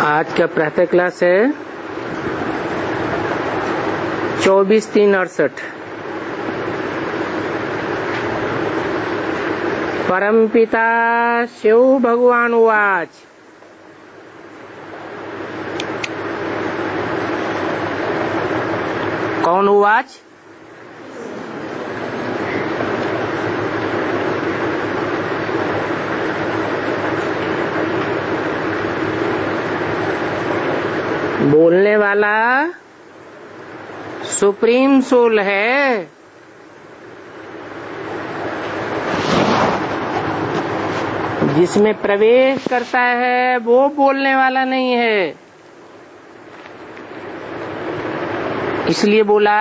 आज का प्रातः क्लास है 24/3/68। परमपिता शिव भगवान उवाच। कौन उवाच? बोलने वाला सुप्रीम सोल है। जिसमें प्रवेश करता है वो बोलने वाला नहीं है। इसलिए बोला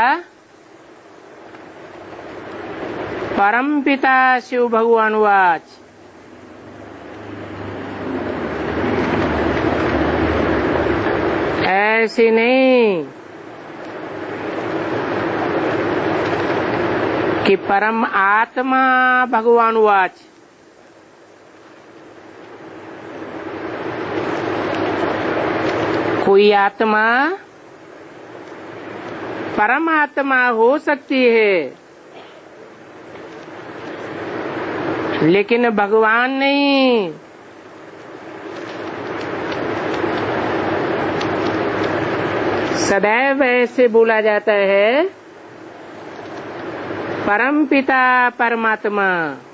परमपिता शिव भगवान उवाच। ऐसे नहीं कि परम आत्मा भगवान उवाच। कोई आत्मा परमात्मा हो सकती है, लेकिन भगवान नहीं। सदैव ऐसे बोला जाता है परमपिता परमात्मा।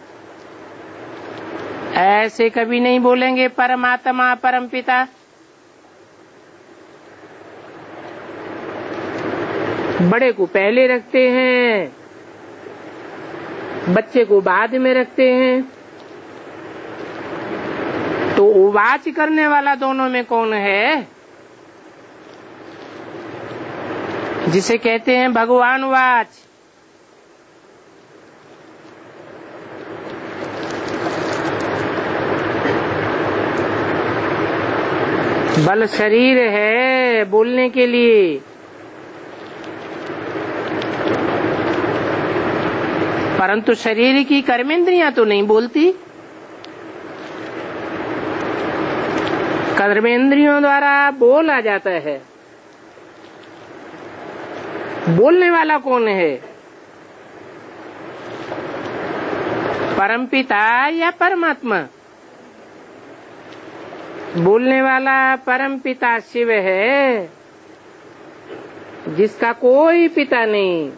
ऐसे कभी नहीं बोलेंगे परमात्मा परमपिता। बड़े को पहले रखते हैं, बच्चे को बाद में रखते हैं। तो उवाच करने वाला दोनों में कौन है? जिसे कहते हैं भगवान उवाच। बल शरीर है बोलने के लिए, परंतु शरीर की कर्मेंद्रियां तो नहीं बोलती। कर्मेंद्रियों द्वारा बोला जाता है। बोलने वाला कौन है? परमपिता या परमात्मा? बोलने वाला परमपिता शिव है, जिसका कोई पिता नहीं।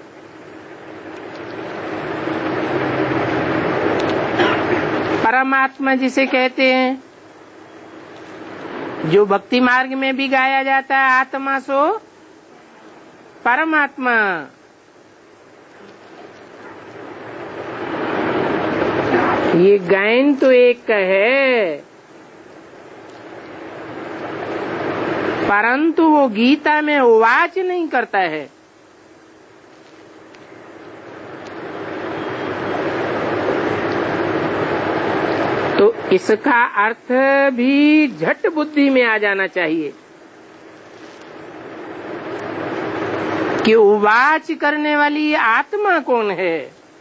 परमात्मा जिसे कहते हैं, जो भक्ति मार्ग में भी गाया जाता है, आत्मा सो परमात्मा। ये गायन तो एक का है, परंतु वो गीता में उवाच नहीं करता है। तो इसका अर्थ भी झट बुद्धि में आ जाना चाहिए कि उवाच करने वाली आत्मा कौन है।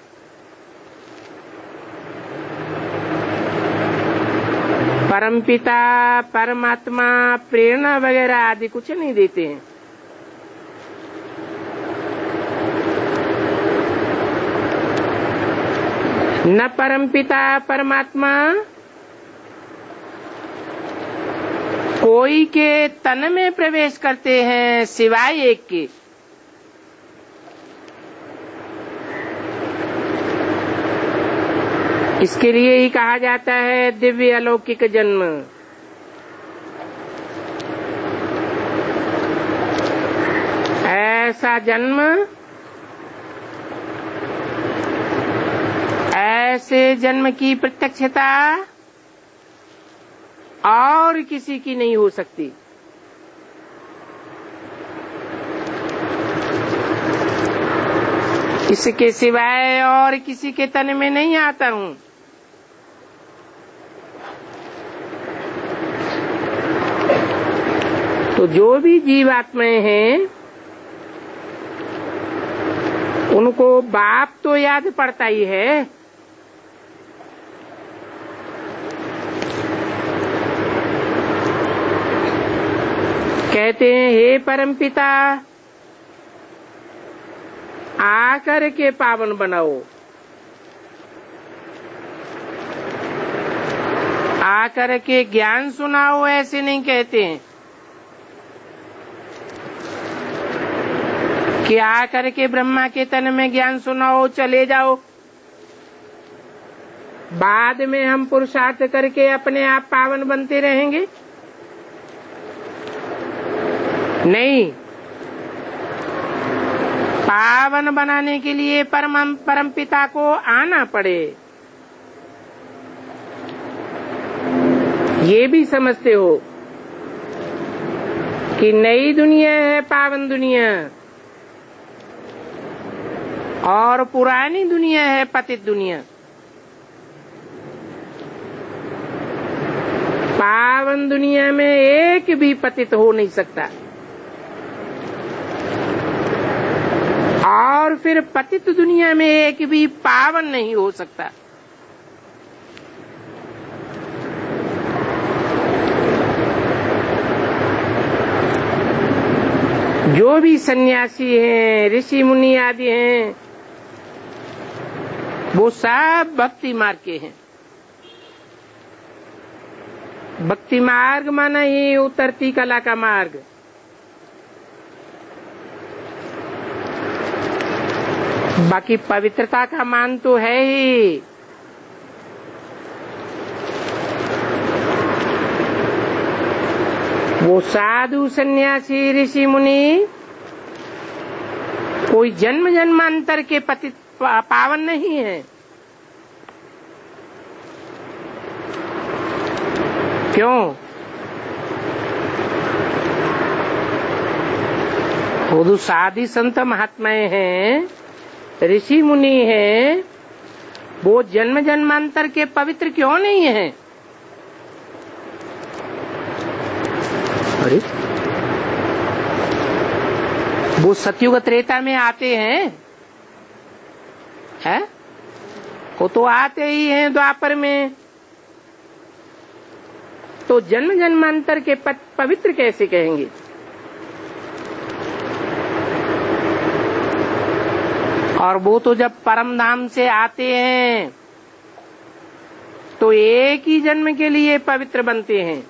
परमपिता परमात्मा प्रेरणा वगैरह आदि कुछ नहीं देते हैं। न परमपिता परमात्मा कोई के तन में प्रवेश करते हैं सिवाय एक के। इसके लिए ही कहा जाता है दिव्य अलौकिक जन्म। ऐसा जन्म, ऐसे जन्म की प्रत्यक्षता और किसी की नहीं हो सकती। इसके सिवाय और किसी के तन में नहीं आता हूँ। तो जो भी जीवात्माएं हैं, उनको बाप तो याद पड़ता ही है, कहते हैं हे परमपिता, आकर के पावन बनाओ, आकर के ज्ञान सुनाओ, ऐसे नहीं कहते हैं कि आकर के ब्रह्मा के तन में ज्ञान सुनाओ चले जाओ, बाद में हम पुरुषार्थ करके अपने आप पावन बनते रहेंगे। नहीं, पावन बनाने के लिए परम पिता को आना पड़े, ये भी समझते हो कि नई दुनिया है पावन दुनिया और पुरानी दुनिया है पतित दुनिया। पावन दुनिया में एक भी पतित हो नहीं सकता और फिर पतित दुनिया में एक भी पावन नहीं हो सकता। जो भी सन्यासी हैं, ऋषि मुनि आदि हैं, वो सब भक्ति मार्ग के हैं। भक्ति मार्ग माना ही उतरती कला का मार्ग। बाकी पवित्रता का मान तो है ही। वो साधु सन्यासी ऋषि मुनि कोई जन्म जन्मांतर के पतित पावन नहीं है। क्यों? वो तो साधु संत महात्माएं हैं, ऋषि मुनि हैं, वो जन्म जन्मांतर के पवित्र क्यों नहीं है? अरे वो सतयुग त्रेता में आते हैं, है? वो तो आते ही हैं द्वापर में, तो जन्म जन्मांतर के पवित्र कैसे कहेंगे? और वो तो जब परम धाम से आते हैं तो एक ही जन्म के लिए पवित्र बनते हैं,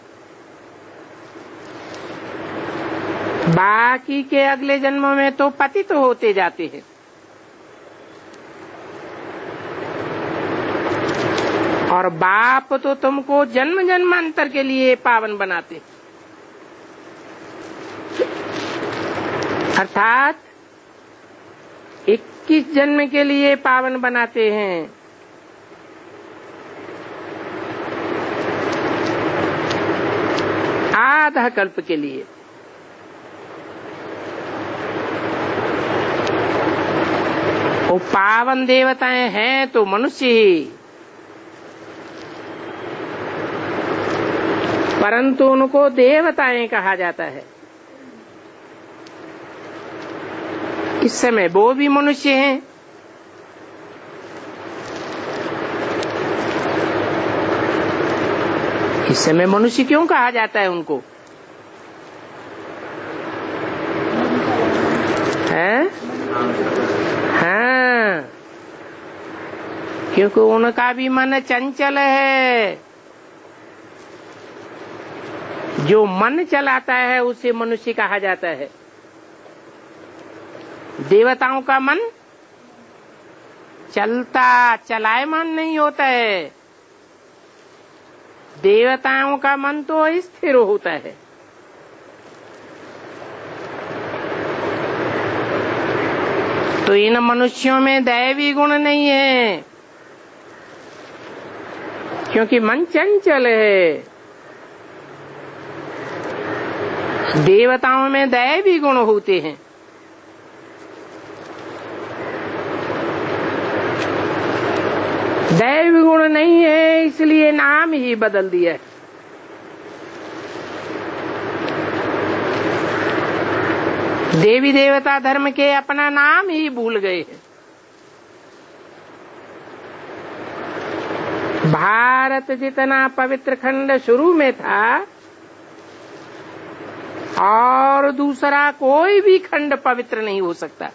बाकी के अगले जन्मों में तो पतित होते जाते हैं। और बाप तो तुमको जन्म जन्मांतर के लिए पावन बनाते, अर्थात 21 जन्म के लिए पावन बनाते हैं। आधा कल्प के लिए। वो पावन देवताएं हैं तो मनुष्य ही, परंतु उनको देवताएं कहा जाता है। इस समय वो भी मनुष्य हैं। इस समय मनुष्य क्यों कहा जाता है उनको? हैं? हाँ, क्योंकि उनका भी मन चंचल है। जो मन चलाता है उसे मनुष्य कहा जाता है। देवताओं का मन चलता चलायमान नहीं होता है, देवताओं का मन तो स्थिर होता है। तो इन मनुष्यों में दैवी गुण नहीं है, क्योंकि मन चंचल है। देवताओं में दैवी गुण होते हैं। दैवी गुण नहीं है, इसलिए नाम ही बदल दिया है। देवी देवता धर्म के अपना नाम ही भूल गए हैं। भारत जितना पवित्र खंड शुरू में था, और दूसरा कोई भी खंड पवित्र नहीं हो सकता।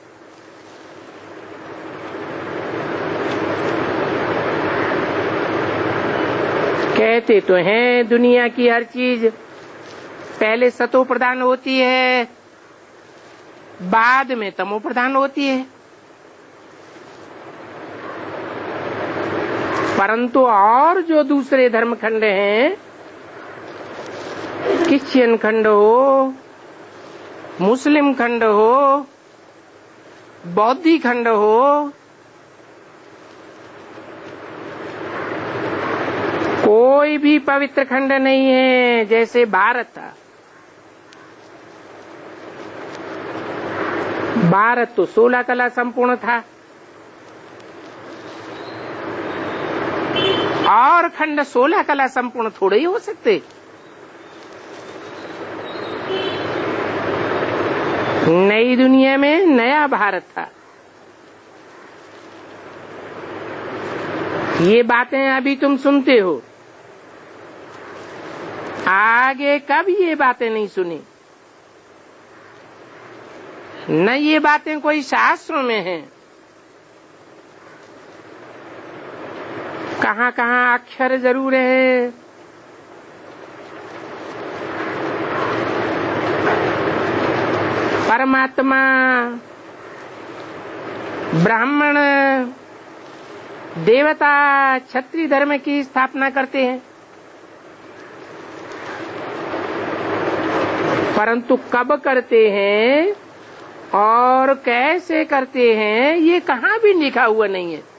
कहते तो हैं दुनिया की हर चीज पहले सतो प्रधान होती है, बाद में तमो प्रधान होती है, परंतु और जो दूसरे धर्म खंड हैं, क्रिश्चियन खंड हो, मुस्लिम खंड हो, बौद्धी खंड हो, कोई भी पवित्र खंड नहीं है। जैसे भारत था, भारत तो 16 कला संपूर्ण था, और खंड 16 कला संपूर्ण थोड़े ही हो सकते। नई दुनिया में नया भारत था। ये बातें अभी तुम सुनते हो, आगे कभी ये बातें नहीं सुनी, न ये बातें कोई शास्त्रों में हैं। कहाँ कहाँ अक्षर जरूर है, परमात्मा ब्राह्मण देवता क्षत्रिय धर्म की स्थापना करते हैं, परंतु कब करते हैं और कैसे करते हैं ये कहाँ भी लिखा हुआ नहीं है।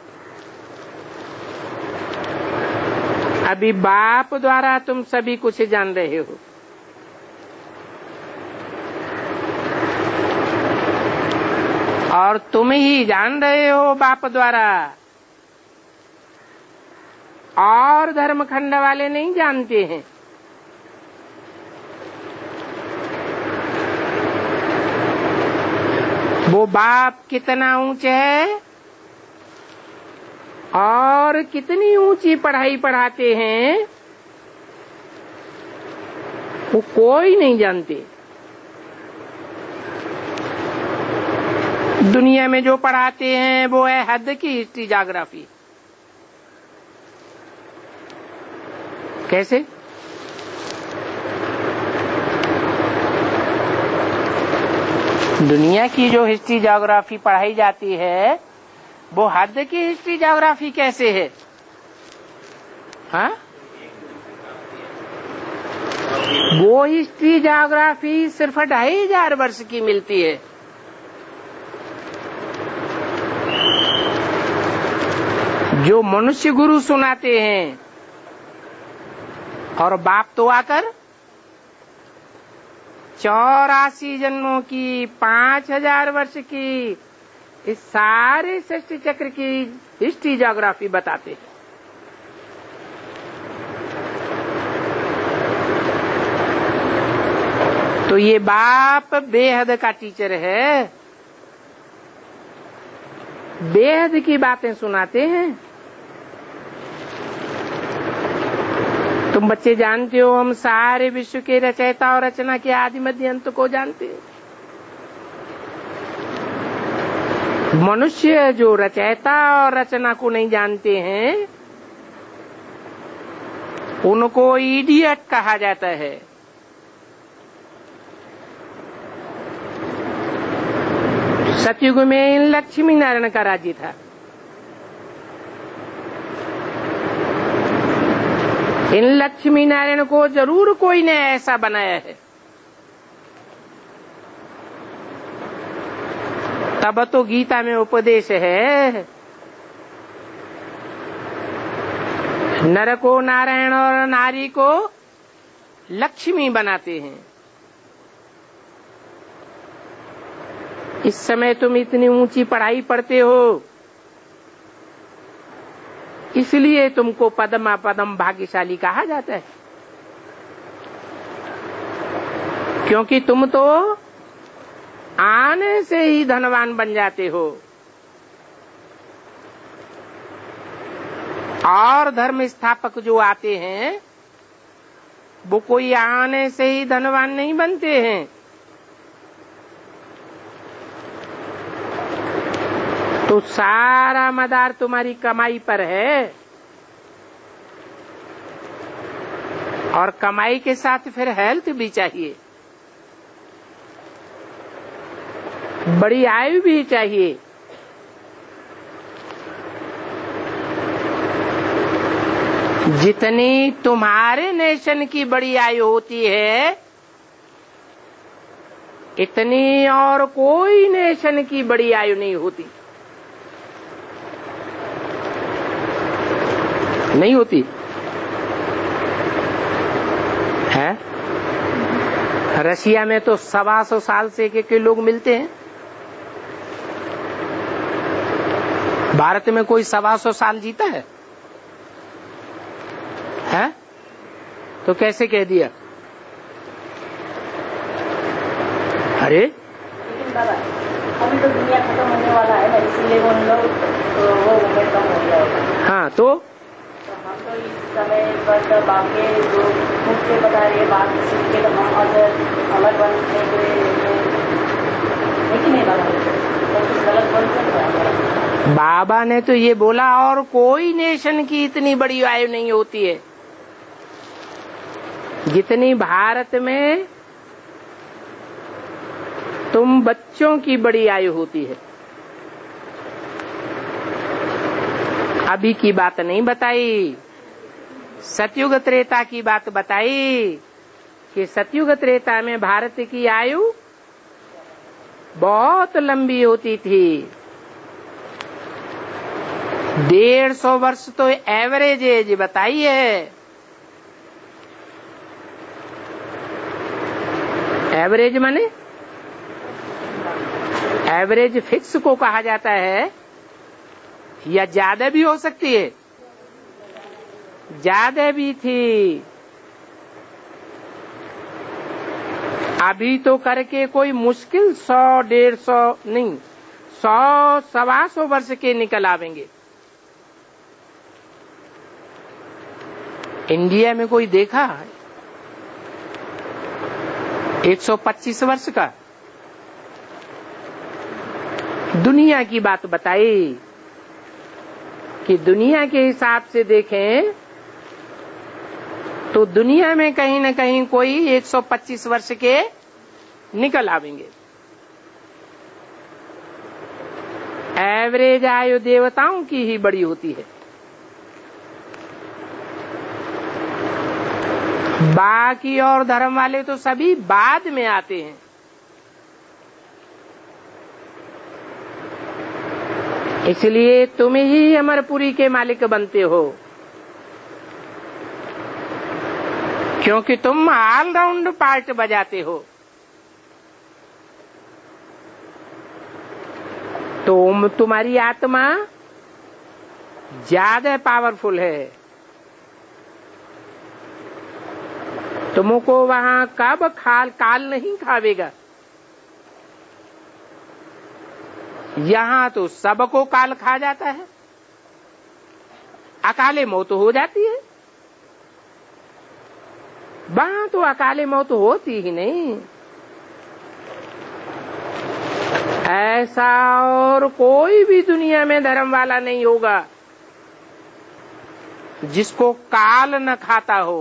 अभी बाप द्वारा तुम सभी कुछ जान रहे हो, और तुम ही जान रहे हो बाप द्वारा, और धर्मखंड वाले नहीं जानते हैं। वो बाप कितना ऊंचे है और कितनी ऊंची पढ़ाई पढ़ाते हैं वो कोई नहीं जानते। दुनिया में जो पढ़ाते हैं वो है हद की हिस्ट्री ज्योग्राफी। कैसे? दुनिया की जो हिस्ट्री ज्योग्राफी पढ़ाई जाती है वो हद की हिस्ट्री ज्योग्राफी कैसे है? हाँ, वो हिस्ट्री ज्योग्राफी सिर्फ 2500 वर्ष की मिलती है। जो मनुष्य गुरु सुनाते हैं, और बाप तो आकर 84 जन्मों की 5000 वर्ष की इस सारे सृष्टि चक्र की हिस्ट्री ज्योग्राफी बताते हैं। तो ये बाप बेहद का टीचर है, बेहद की बातें सुनाते हैं। तुम बच्चे जानते हो हम सारे विश्व के रचयिता और रचना के आदि मध्य अंत को जानते हैं। मनुष्य जो रचयिता और रचना को नहीं जानते हैं उनको इडियट कहा जाता है। सतयुग में लक्ष्मी नारायण का राज्य था। इन लक्ष्मी नारायण को जरूर कोई ने ऐसा बनाया है, तब तो गीता में उपदेश है नर को नारायण और नारी को लक्ष्मी बनाते हैं। इस समय तुम इतनी ऊंची पढ़ाई पढ़ते हो, इसलिए तुमको पदमा पदम भाग्यशाली कहा जाता है, क्योंकि तुम तो आने से ही धनवान बन जाते हो। और धर्म स्थापक जो आते हैं वो कोई आने से ही धनवान नहीं बनते हैं। तो सारा मदार तुम्हारी कमाई पर है, और कमाई के साथ फिर हेल्थ भी चाहिए, बड़ी आयु भी चाहिए। जितनी तुम्हारे नेशन की बड़ी आयु होती है, इतनी और कोई नेशन की बड़ी आयु नहीं होती, नहीं होती है। रशिया में तो 125 साल से के लोग मिलते हैं। भारत में कोई 125 साल जीता है? तो कैसे कह दिया? अरे लेकिन बाबा, अभी तो दुनिया खत्म होने वाला है ना, इसीलिए वो लोग वो उम्र कम हो गया होगा। हाँ, तो हम तो इस समय पर बाकी जो मुझसे बता रहे बात सीख के तो हम अलग बनने के नहीं बाबा, तो कुछ गलत बन सकता। बाबा ने तो ये बोला और कोई नेशन की इतनी बड़ी आयु नहीं होती है जितनी भारत में तुम बच्चों की बड़ी आयु होती है। अभी की बात नहीं बताई, सतयुग त्रेता की बात बताई कि सतयुग त्रेता में भारत की आयु बहुत लंबी होती थी। 150 वर्ष तो एवरेज एज बताई है। एवरेज माने एवरेज फिक्स को कहा जाता है, या ज्यादा भी हो सकती है, ज्यादा भी थी। अभी तो करके कोई मुश्किल 100-150 नहीं, 100-125 वर्ष के निकल आवेंगे। इंडिया में कोई देखा है 125 वर्ष का? दुनिया की बात बताई कि दुनिया के हिसाब से देखें तो दुनिया में कहीं न कहीं कोई 125 वर्ष के निकल आवेंगे। एवरेज आयु देवताओं की ही बड़ी होती है। बाकी और धर्म वाले तो सभी बाद में आते हैं। इसलिए तुम ही अमरपुरी के मालिक बनते हो, क्योंकि तुम ऑलराउंड पार्ट बजाते हो। तो तुम्हारी आत्मा ज्यादा पावरफुल है। तुमको वहां कब काल नहीं खावेगा। यहाँ तो सबको काल खा जाता है, अकाले मौत हो जाती है। वहां तो अकाले मौत होती ही नहीं। ऐसा और कोई भी दुनिया में धर्म वाला नहीं होगा जिसको काल न खाता हो,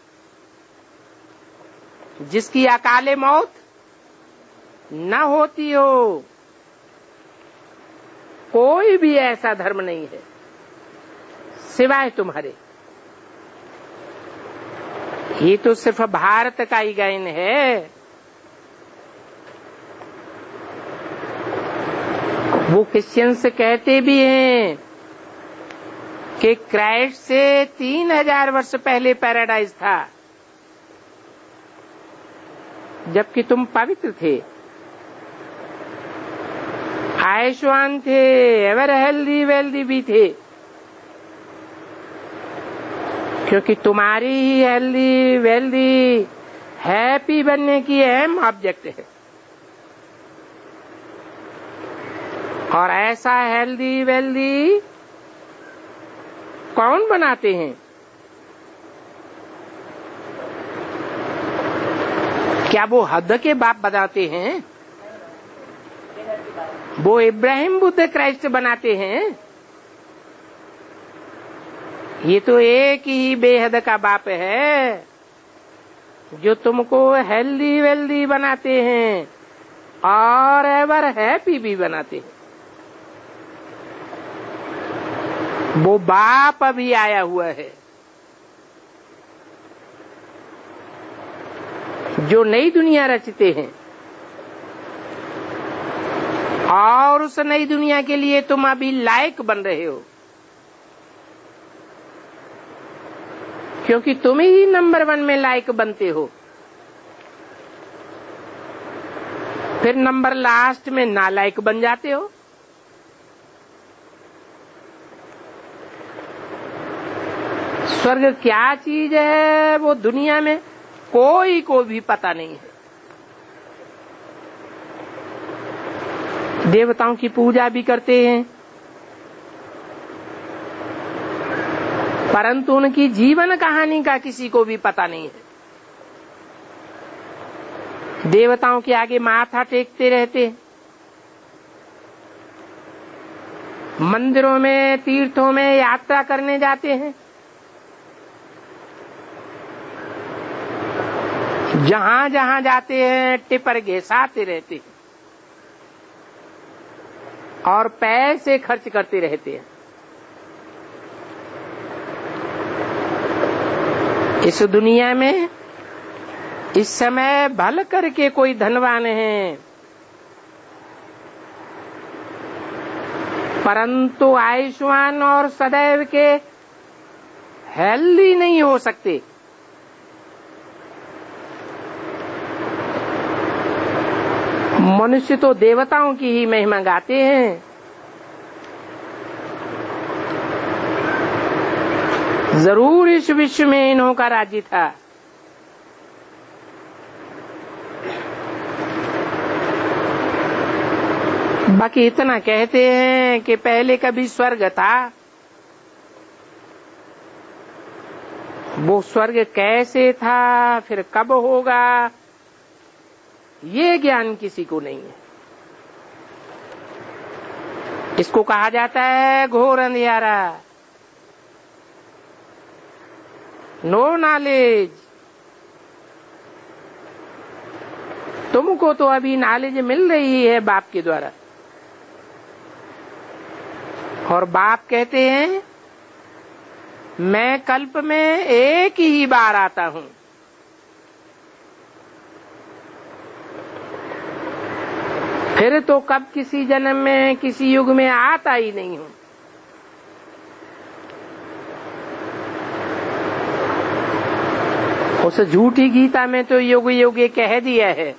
जिसकी अकाले मौत न होती हो। कोई भी ऐसा धर्म नहीं है सिवाय तुम्हारे। ये तो सिर्फ भारत का ही गायन है। वो क्रिश्चियंस कहते भी हैं कि क्राइस्ट से 3000 वर्ष पहले पैराडाइज था, जबकि तुम पवित्र थे, आयुष्मान थे, एवर हेल्दी वेल्दी भी थे, क्योंकि तुम्हारी ही हेल्दी वेल्दी हैप्पी बनने की अहम ऑब्जेक्ट है। और ऐसा हेल्दी वेल्दी कौन बनाते हैं? क्या वो हद के बाप बनाते हैं? वो इब्राहिम बुद्ध क्राइस्ट बनाते हैं? ये तो एक ही बेहद का बाप है जो तुमको हेल्दी वेल्दी बनाते हैं और एवर हैप्पी भी बनाते हैं। वो बाप अभी आया हुआ है जो नई दुनिया रचते हैं, और उस नई दुनिया के लिए तुम अभी लायक बन रहे हो, क्योंकि तुम ही नंबर 1 में लायक बनते हो। फिर नंबर लास्ट में नालायक बन जाते हो। स्वर्ग क्या चीज है वो दुनिया में कोई को भी पता नहीं है। देवताओं की पूजा भी करते हैं, परंतु उनकी जीवन कहानी का किसी को भी पता नहीं है। देवताओं के आगे माथा टेकते रहते हैं, मंदिरों में तीर्थों में यात्रा करने जाते हैं, जहां जहां जाते हैं टिपर घिसाते रहते हैं और पैसे खर्च करते रहते हैं। इस दुनिया में इस समय भल करके कोई धनवान है, परंतु आयुष्मान और सदैव के हेल्दी नहीं हो सकते। मनुष्य तो देवताओं की ही महिमा गाते हैं। जरूर इस विश्व में इन्हों का राज्य था, बाकी इतना कहते हैं कि पहले कभी स्वर्ग था। वो स्वर्ग कैसे था, फिर कब होगा, ये ज्ञान किसी को नहीं है। इसको कहा जाता है घोर अंधियारा, नो नॉलेज। तुमको तो अभी नॉलेज मिल रही है बाप के द्वारा, और बाप कहते हैं मैं कल्प में एक ही बार आता हूं। फिर तो कब किसी जन्म में किसी युग में आता ही नहीं हूं। उस झूठी गीता में तो युग युग कह दिया है,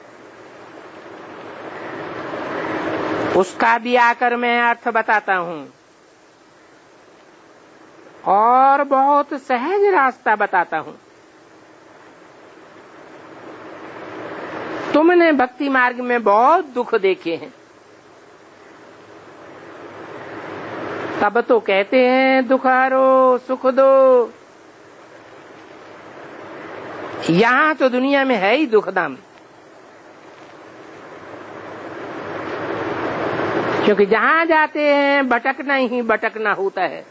उसका भी आकर मैं अर्थ बताता हूं और बहुत सहज रास्ता बताता हूं। तुमने भक्ति मार्ग में बहुत दुख देखे हैं, तब तो कहते हैं दुख हरो सुख दो। यहां तो दुनिया में है ही दुखधाम, क्योंकि जहां जाते हैं भटकना ही भटकना होता है।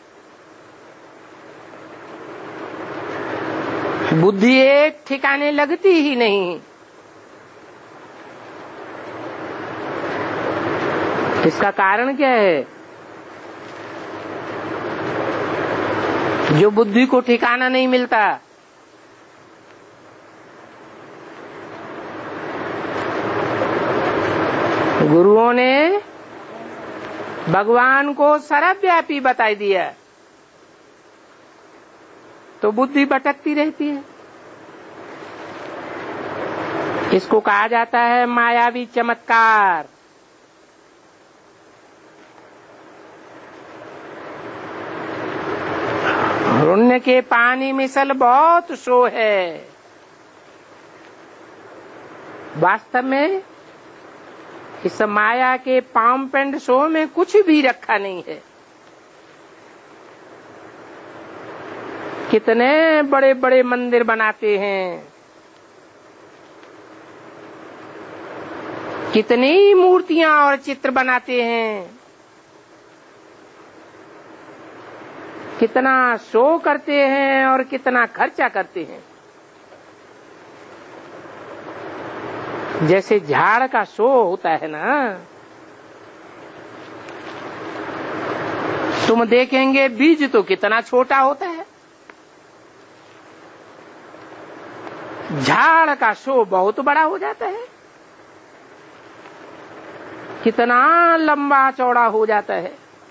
बुद्धि एक ठिकाने लगती ही नहीं। इसका कारण क्या है? जो बुद्धि को ठिकाना नहीं मिलता, गुरुओं ने भगवान को सर्वव्यापी बता दिया, तो बुद्धि भटकती रहती है। इसको कहा जाता है मायावी चमत्कार। पुण्य के पानी मिसल बहुत शो है। वास्तव में इस माया के पंप एंड शो में कुछ भी रखा नहीं है। कितने बड़े बड़े मंदिर बनाते हैं, कितनी मूर्तियां और चित्र बनाते हैं, कितना शो करते हैं और कितना खर्चा करते हैं। जैसे झाड़ का शो होता है ना, तुम देखेंगे बीज तो कितना छोटा होता है, झाड़ का शो बहुत बड़ा हो जाता है, कितना लंबा चौड़ा हो जाता है।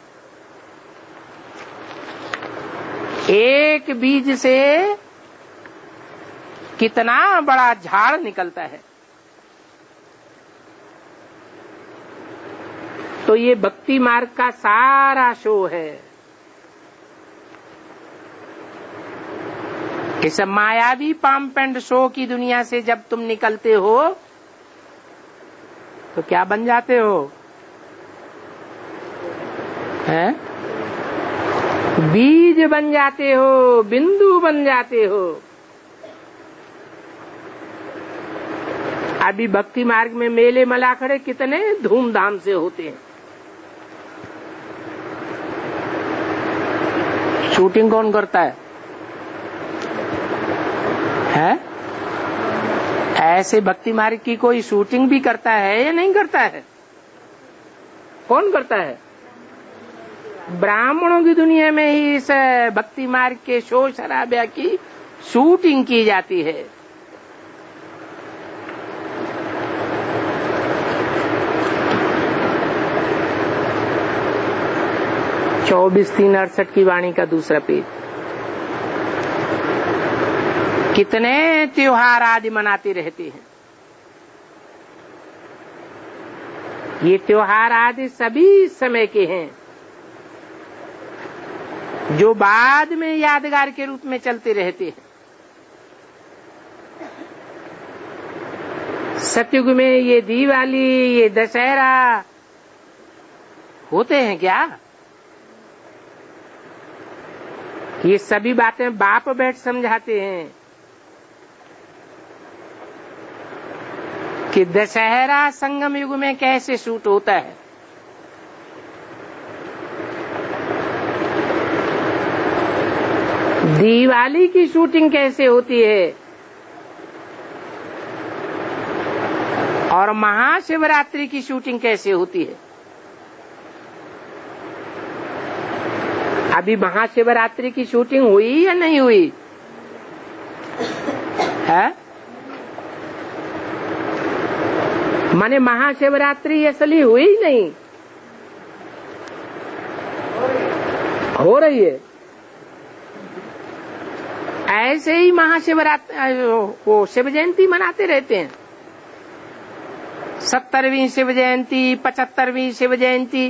एक बीज से कितना बड़ा झाड़ निकलता है। तो ये भक्ति मार्ग का सारा शो है। इस मायावी पंप एंड शो की दुनिया से जब तुम निकलते हो तो क्या बन जाते हो? हैं? बीज बन जाते हो, बिंदु बन जाते हो। अभी भक्ति मार्ग में मेले मलाखड़े कितने धूमधाम से होते हैं। शूटिंग कौन करता है? ऐसे भक्ति मार्ग की कोई शूटिंग भी करता है या नहीं करता है? कौन करता है? ब्राह्मणों की दुनिया में ही इस भक्ति मार्ग के शोर शराबा की शूटिंग की जाती है। चौबीस 3/68 की वाणी का दूसरा पेज। कितने त्योहार आदि मनाते रहते हैं। ये त्योहार आदि सभी समय के हैं जो बाद में यादगार के रूप में चलते रहते हैं। सतयुग में ये दिवाली, ये दशहरा होते हैं क्या? ये सभी बातें बाप बैठ समझाते हैं कि दशहरा संगम युग में कैसे शूट होता है। दिवाली की शूटिंग कैसे होती है और महाशिवरात्रि की शूटिंग कैसे होती है। अभी महाशिवरात्रि की शूटिंग हुई या नहीं हुई है? माने महाशिवरात्रि असली हुई नहीं, हो रही है। ऐसे ही महाशिवरात्रि वो शिव जयंती मनाते रहते हैं। 70वीं शिव जयंती, 75वीं शिव जयंती।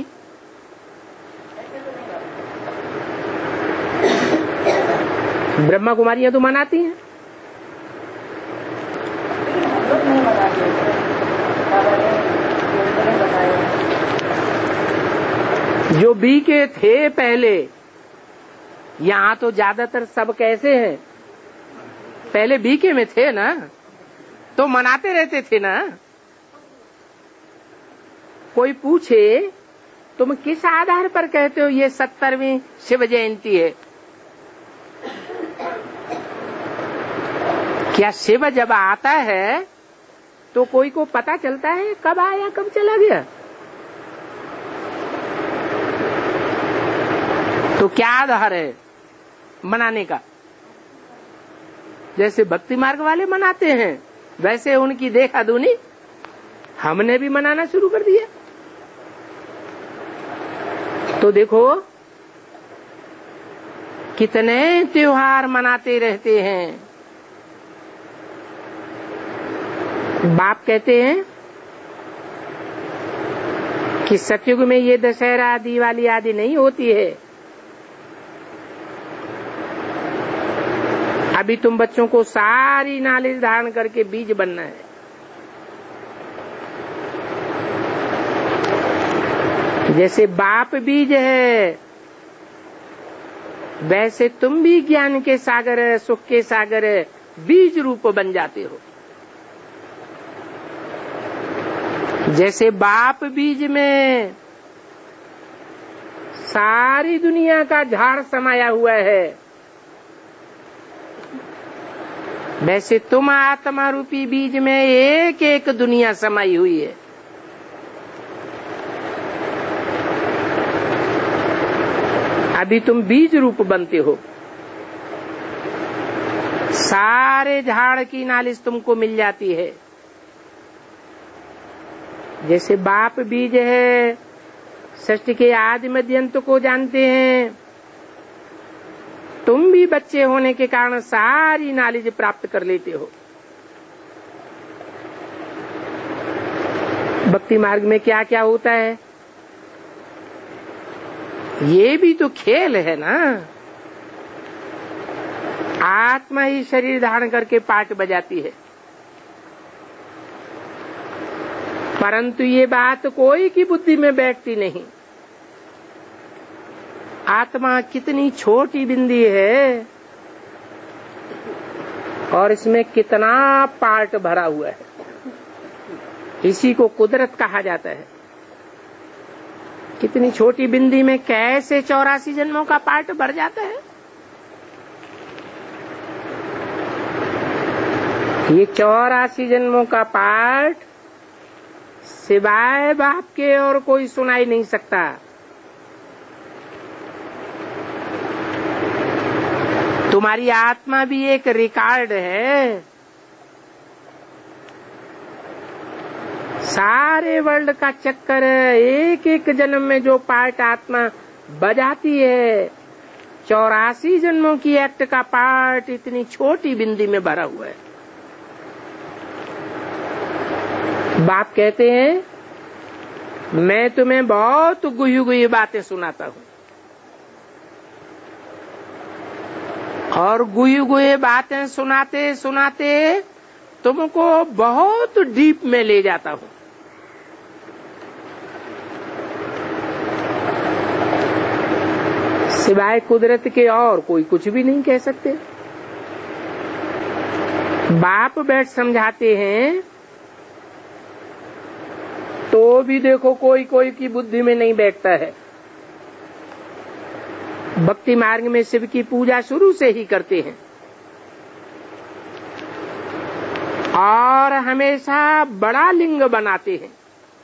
ब्रह्मा कुमारियां तो मनाती हैं। जो बी के थे पहले, यहाँ तो ज्यादातर सब कैसे हैं? पहले बीके में थे ना, तो मनाते रहते थे ना। कोई पूछे तुम किस आधार पर कहते हो ये 70वीं शिव जयंती है? क्या शिव जब आता है तो कोई को पता चलता है कब आया कब चला गया? तो क्या आधार है मनाने का? जैसे भक्ति मार्ग वाले मनाते हैं वैसे उनकी देखा दुनी हमने भी मनाना शुरू कर दिया। तो देखो कितने त्योहार मनाते रहते हैं। बाप कहते हैं कि सतयुग में ये दशहरा दिवाली आदि नहीं होती है। अभी तुम बच्चों को सारी नॉलेज धारण करके बीज बनना है। जैसे बाप बीज है वैसे तुम भी ज्ञान के सागर, सुख के सागर बीज रूप बन जाते हो। जैसे बाप बीज में सारी दुनिया का झाड़ समाया हुआ है, वैसे तुम आत्मा रूपी बीज में एक एक दुनिया समाई हुई है। अभी तुम बीज रूप बनते हो, सारे झाड़ की नालिश तुमको मिल जाती है। जैसे बाप बीज है, सृष्टि के आदि मध्य अंत को जानते हैं, तुम भी बच्चे होने के कारण सारी नॉलेज प्राप्त कर लेते हो। भक्ति मार्ग में क्या क्या होता है, ये भी तो खेल है ना। आत्मा ही शरीर धारण करके पाठ बजाती है, परंतु ये बात कोई की बुद्धि में बैठती नहीं। आत्मा कितनी छोटी बिंदी है और इसमें कितना पार्ट भरा हुआ है, इसी को कुदरत कहा जाता है। कितनी छोटी बिंदी में कैसे 84 जन्मों का पार्ट भर जाता है। ये 84 जन्मों का पार्ट सिवाय बाप के और कोई सुनाई नहीं सकता। तुम्हारी आत्मा भी एक रिकॉर्ड है। सारे वर्ल्ड का चक्कर एक एक जन्म में जो पार्ट आत्मा बजाती है, 84 जन्मों की एक्ट का पार्ट इतनी छोटी बिंदी में भरा हुआ है। बाप कहते हैं, मैं तुम्हें बहुत गुही गुही बातें सुनाता हूँ और गुही गुही बातें सुनाते सुनाते तुमको बहुत डीप में ले जाता हूँ। सिवाय कुदरत के और कोई कुछ भी नहीं कह सकते। बाप बैठ समझाते हैं तो भी देखो कोई कोई की बुद्धि में नहीं बैठता है। भक्ति मार्ग में शिव की पूजा शुरू से ही करते हैं और हमेशा बड़ा लिंग बनाते हैं।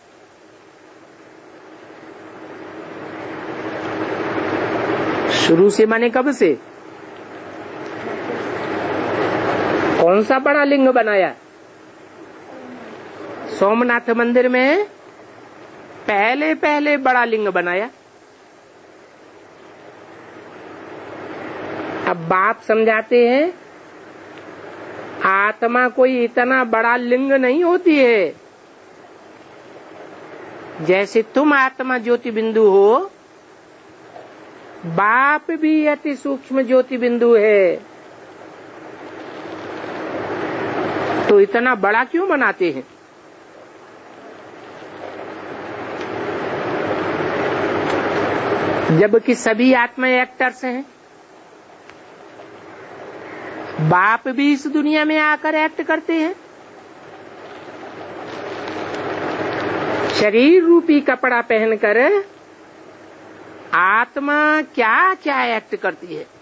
शुरू से माने कब से? कौन सा बड़ा लिंग बनाया? सोमनाथ मंदिर में पहले पहले बड़ा लिंग बनाया। अब बाप समझाते हैं, आत्मा कोई इतना बड़ा लिंग नहीं होती है। जैसे तुम आत्मा ज्योति बिंदु हो, बाप भी अति सूक्ष्म ज्योति बिंदु है, तो इतना बड़ा क्यों बनाते हैं? जबकि सभी आत्मा एक्टर्स हैं। बाप भी इस दुनिया में आकर एक्ट करते हैं। शरीर रूपी कपड़ा पहनकर आत्मा क्या क्या एक्ट करती है।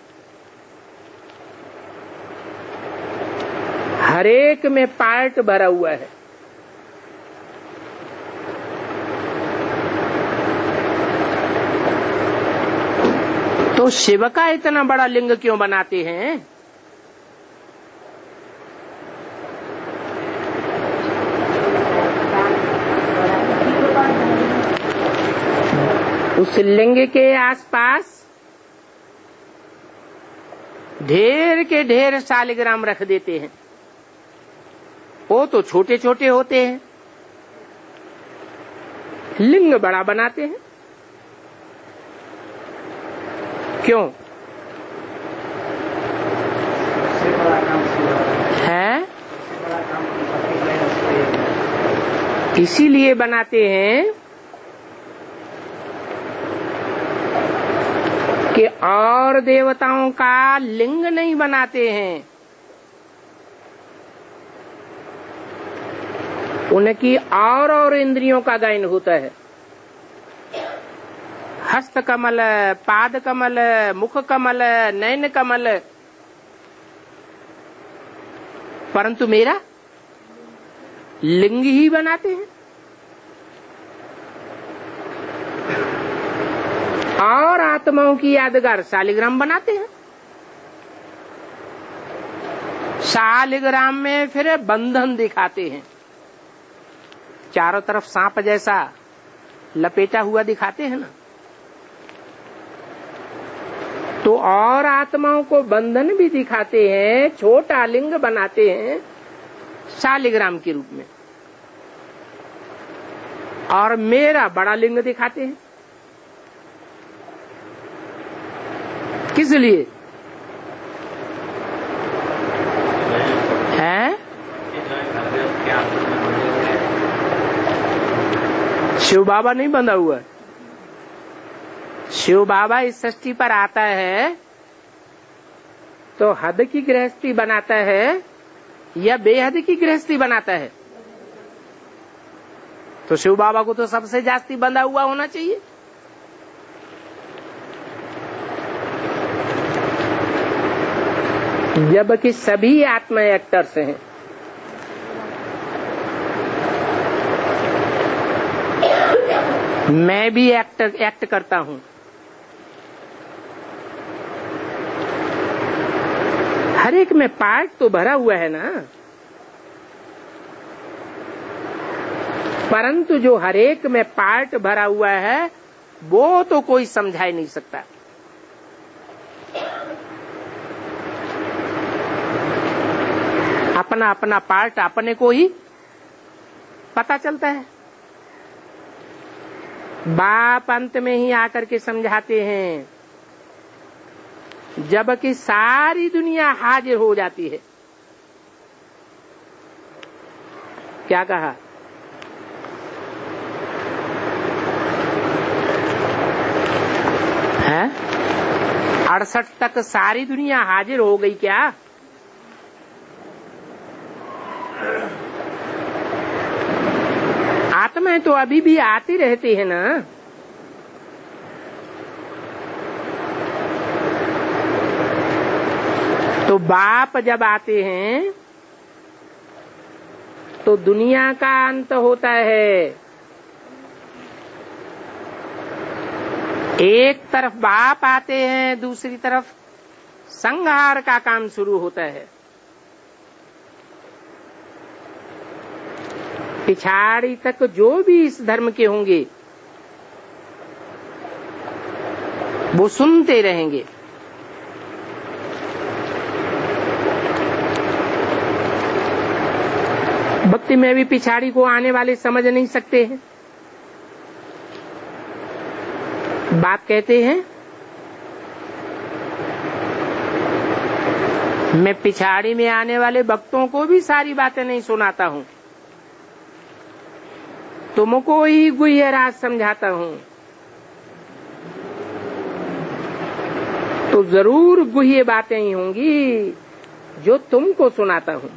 हर एक में पार्ट भरा हुआ है। तो शिव का इतना बड़ा लिंग क्यों बनाते हैं? उस लिंग के आसपास ढेर के ढेर शालिग्राम रख देते हैं। वो तो छोटे छोटे होते हैं, लिंग बड़ा बनाते हैं। क्यों है? इसीलिए बनाते हैं कि और देवताओं का लिंग नहीं बनाते हैं। उनकी और इंद्रियों का गायन होता है। हस्त कमल, पाद कमल, मुख कमल, नयन कमल, परंतु मेरा लिंग ही बनाते हैं। और आत्माओं की यादगार शालिग्राम बनाते हैं। शालिग्राम में फिर बंधन दिखाते हैं, चारों तरफ सांप जैसा लपेटा हुआ दिखाते हैं ना। तो और आत्माओं को बंधन भी दिखाते हैं, छोटा लिंग बनाते हैं शालिग्राम के रूप में, और मेरा बड़ा लिंग दिखाते हैं। किस लिए है? शिव बाबा नहीं बंधा हुआ है। शिव बाबा इस सृष्टि पर आता है तो हद की गृहस्थी बनाता है या बेहद की गृहस्थी बनाता है? तो शिव बाबा को तो सबसे जास्ती बंधा हुआ होना चाहिए। जबकि सभी आत्मा एक्टर्स हैं। मैं भी एक्ट करता हूं। हर एक में पार्ट तो भरा हुआ है ना, परंतु जो हर एक में पार्ट भरा हुआ है वो तो कोई समझा ही नहीं सकता। अपना अपना पार्ट अपने को ही पता चलता है। बाप अंत में ही आकर के समझाते हैं, जबकि सारी दुनिया हाजिर हो जाती है। क्या कहा? है 68 तक सारी दुनिया हाजिर हो गई क्या? आत्माएं तो अभी भी आती रहती है ना। तो बाप जब आते हैं तो दुनिया का अंत होता है। एक तरफ बाप आते हैं, दूसरी तरफ संहार का काम शुरू होता है। पिछाड़ी तक जो भी इस धर्म के होंगे वो सुनते रहेंगे। भक्ति में भी पिछाड़ी को आने वाले समझ नहीं सकते हैं। बाप कहते हैं मैं पिछाड़ी में आने वाले भक्तों को भी सारी बातें नहीं सुनाता हूं, तुमको ही गुह्य राज समझाता हूं। तो जरूर गुह्य बातें ही होंगी जो तुमको सुनाता हूं।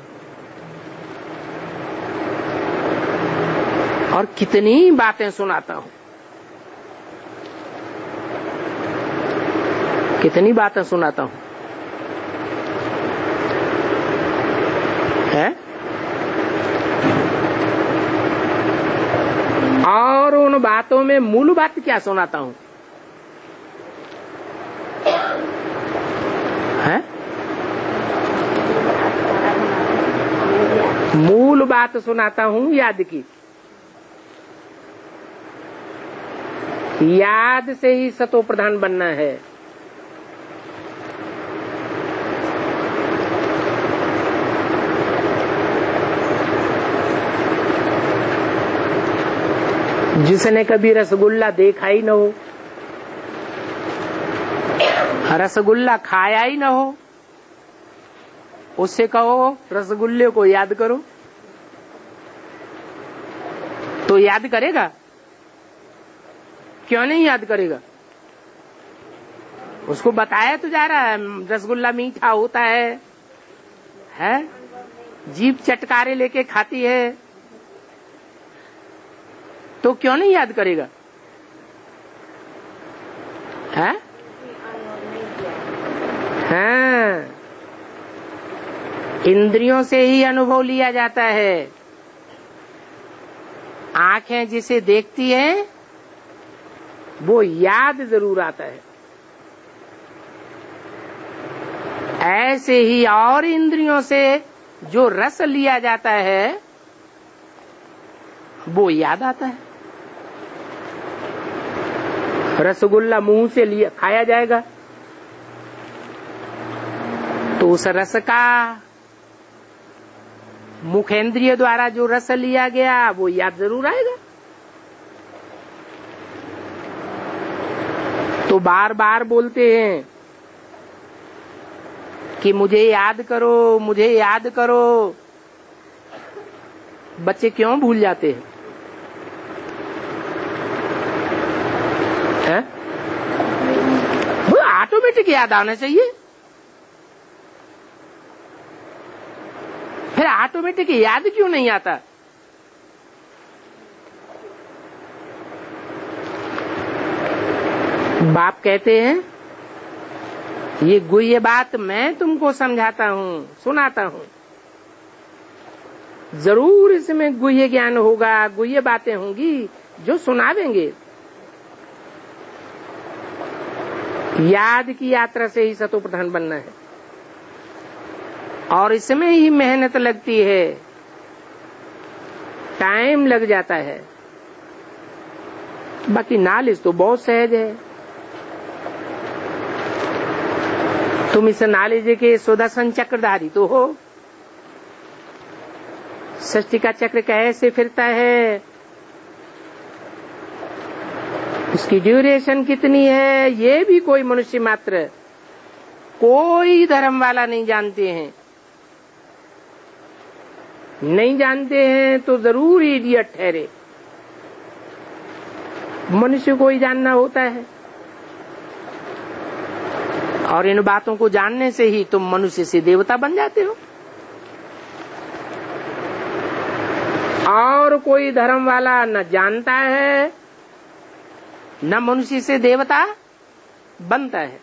और कितनी बातें सुनाता हूं, कितनी बातें सुनाता हूं है। और उन बातों में मूल बात क्या सुनाता हूं है? मूल बात सुनाता हूं याद की। याद से ही सतो प्रधान बनना है। जिसने कभी रसगुल्ला देखा ही न हो, रसगुल्ला खाया ही न हो, उससे कहो रसगुल्ले को याद करो, तो याद करेगा? क्यों नहीं याद करेगा? उसको बताया तो जा रहा है रसगुल्ला मीठा होता है? जीभ चटकारे लेके खाती है, तो क्यों नहीं याद करेगा? है? हाँ, इंद्रियों से ही अनुभव लिया जाता है। आंखें जिसे देखती हैं वो याद जरूर आता है। ऐसे ही और इंद्रियों से जो रस लिया जाता है वो याद आता है। रसगुल्ला मुंह से लिया खाया जाएगा तो उस रस का मुखेंद्रिय द्वारा जो रस लिया गया वो याद जरूर आएगा। तो बार बार बोलते हैं कि मुझे याद करो, मुझे याद करो। बच्चे क्यों भूल जाते हैं? वो ऑटोमेटिक याद आना चाहिए। फिर ऑटोमेटिक याद क्यों नहीं आता? बाप कहते हैं ये गुह्य बात मैं तुमको समझाता हूँ, सुनाता हूँ। जरूर इसमें गुह्य ज्ञान होगा, गुह्य बातें होंगी जो सुना देंगे। याद की यात्रा से ही सतो प्रधान बनना है और इसमें ही मेहनत लगती है, टाइम लग जाता है। बाकी नॉलेज तो बहुत सहज है। तुम इस नॉलेज के सुदर्शन चक्रधारी तो हो। सृष्टि का चक्र कैसे फिरता है, उसकी ड्यूरेशन कितनी है, ये भी कोई मनुष्य मात्र, कोई धर्म वाला नहीं जानते हैं। नहीं जानते हैं तो जरूर इडियट ठहरे। मनुष्य को ही जानना होता है और इन बातों को जानने से ही तुम मनुष्य से देवता बन जाते हो। और कोई धर्म वाला न जानता है न मनुष्य से देवता बनता है।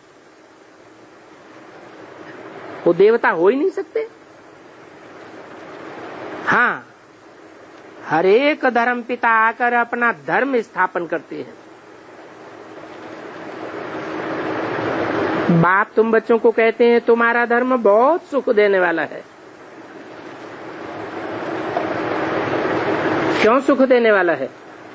वो देवता हो ही नहीं सकते। हाँ, हर एक धर्म पिता आकर अपना धर्म स्थापन करते हैं। बाप तुम बच्चों को कहते हैं तुम्हारा धर्म बहुत सुख देने वाला है। क्यों सुख देने वाला है?